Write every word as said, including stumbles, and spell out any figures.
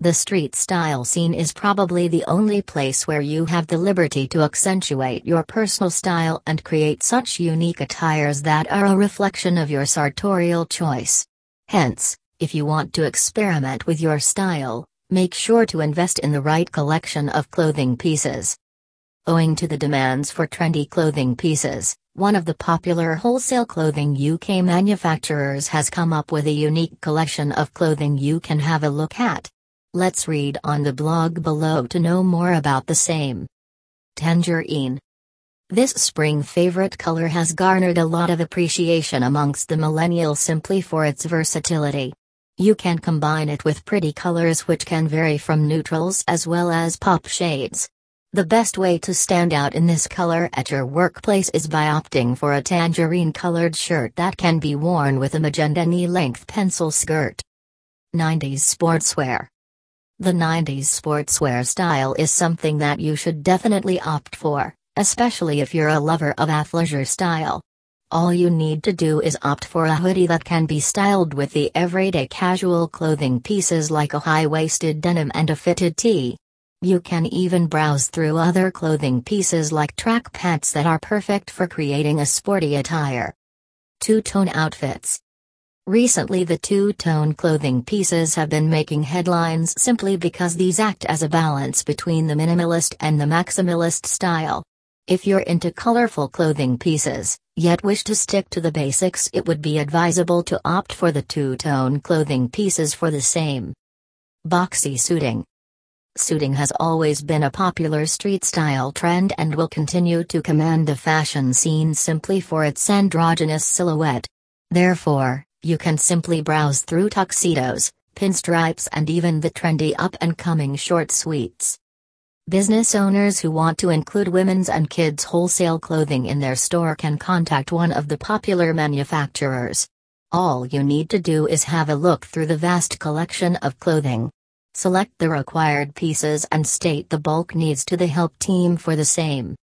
The street style scene is probably the only place where you have the liberty to accentuate your personal style and create such unique attires that are a reflection of your sartorial choice. Hence, if you want to experiment with your style, make sure to invest in the right collection of clothing pieces. Owing to the demands for trendy clothing pieces, one of the popular wholesale clothing U K manufacturers has come up with a unique collection of clothing you can have a look at. Let's read on the blog below to know more about the same. Tangerine. This spring favorite color has garnered a lot of appreciation amongst the millennials simply for its versatility. You can combine it with pretty colors which can vary from neutrals as well as pop shades. The best way to stand out in this color at your workplace is by opting for a tangerine-colored shirt that can be worn with a magenta knee-length pencil skirt. nineties sportswear. The nineties sportswear style is something that you should definitely opt for, especially if you're a lover of athleisure style. All you need to do is opt for a hoodie that can be styled with the everyday casual clothing pieces like a high-waisted denim and a fitted tee. You can even browse through other clothing pieces like track pants that are perfect for creating a sporty attire. Two-tone outfits. Recently the two-tone clothing pieces have been making headlines simply because these act as a balance between the minimalist and the maximalist style. If you're into colorful clothing pieces, yet wish to stick to the basics, it would be advisable to opt for the two-tone clothing pieces for the same. Boxy suiting. Suiting has always been a popular street style trend and will continue to command the fashion scene simply for its androgynous silhouette. Therefore, you can simply browse through tuxedos, pinstripes and even the trendy up-and-coming short suites. Business owners who want to include women's and kids' wholesale clothing in their store can contact one of the popular manufacturers. All you need to do is have a look through the vast collection of clothing. Select the required pieces and state the bulk needs to the help team for the same.